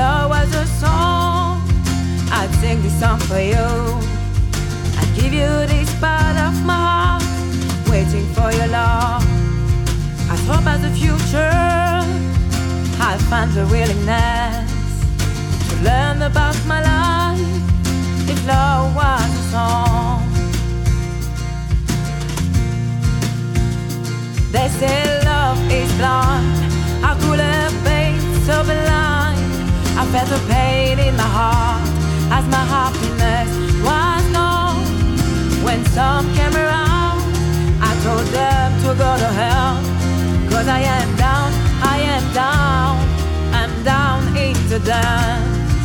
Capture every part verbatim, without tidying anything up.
love was a song, I'd sing this song for you. I'd give you this part of my heart, waiting for your love. I hope as the future I'll find the willingness to learn about my life, if love was a song. They say love is blind, I could have been so blind. I felt the pain in my heart as my happiness was known. When some came around, I told them to go to hell, 'cause I am down, I am down, I'm down in the dance.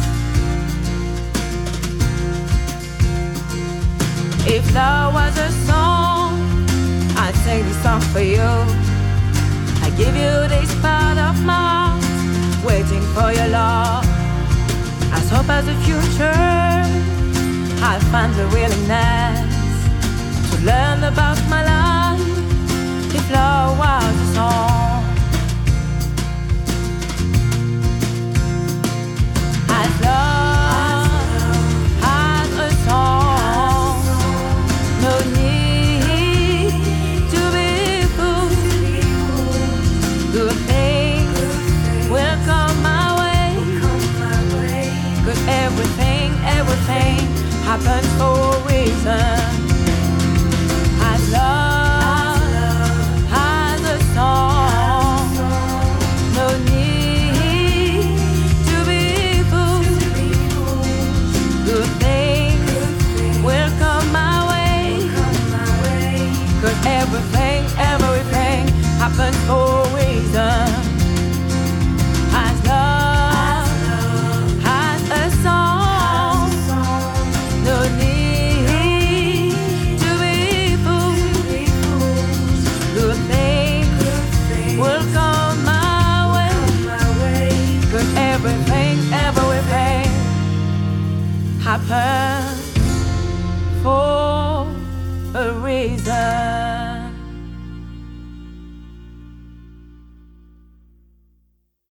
If love was a song, I'd sing this song for you. I give you this part of my heart, waiting for your love. As hope as the future, I'll find the willingness to learn about my life, if love was a song. As love has a song, no need to be fooled. Good things will come my way, 'cause everything, everything happens for a reason. As love has a song, no need to be fooled. Good things will come my way, 'cause everything, everything happens for a reason.